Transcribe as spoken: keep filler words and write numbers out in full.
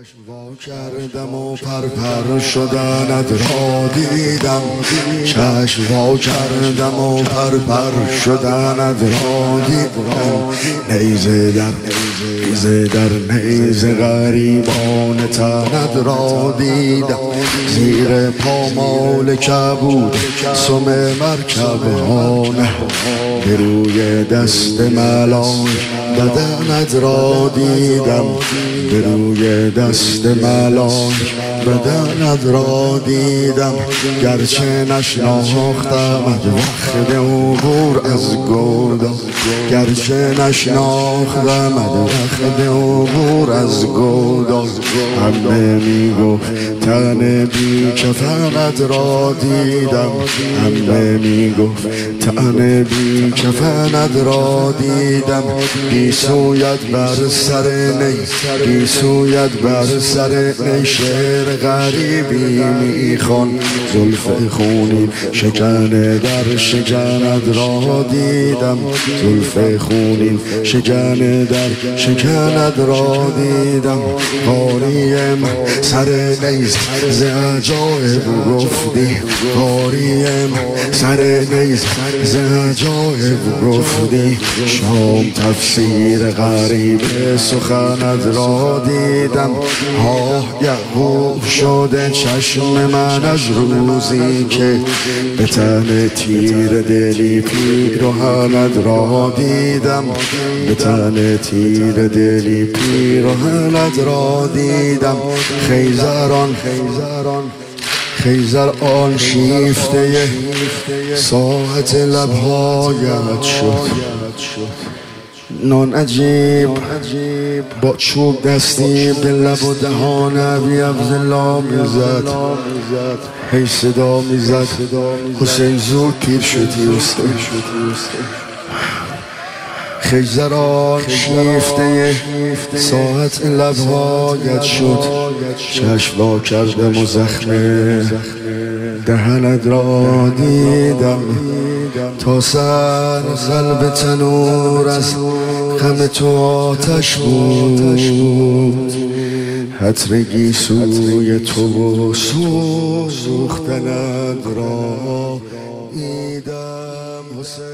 چشم وا کردم و پرپر شدنت را دیدم، چشم وا کردم و پرپر شدنت را دیدم. نیزه در نیزه در نیزه غریبان تنت را دیدم، زیر پامال کبود سم مرکبان، به روی دست ملال بدنت را دیدم، به روی دست ملال بدنت را دیدم. گرچه نشناختمت وقت عبور از گودال، گرچه نشناختمت وقت عبور از گودال. همه میگفت تن بی کفنت را دیدم، همه میگفت تن بی کفنت را دیدم. بی سویت بر سر نی، بی سویت بر سر نی، شعر غریبی میخوان. زلف خونین شکن در شکنت را دیدم، زلف خونین شکن در شکنت را دیدم. قاریم سر نیز ز عجایب گفتی، قاریم سر نیز ز عجایب گفتی. شام تفسیر غریب سخنت را دیدم، ها یعقوب شده چشم من از روزی که به تن تیر دلی پیرهنت را دیدم، به تن تیر دلی پیرهنت را دیدم. خیزران خیزران خیزر آن شیفته ساعت لبهایت شد. نان عجیب با چوب دستی به لب و دهان ابی عبدالله میزد، هی صدا میزد حسین زود پیر شدی حسین. خیزران شیفته ساعت لبهایت شد، چشم وا کردم و زخم دهنت را دیدم. تا سر قلب تنور از غم تو آتش بود، حترگی سوی تو و سوختنت را دیدم حسین.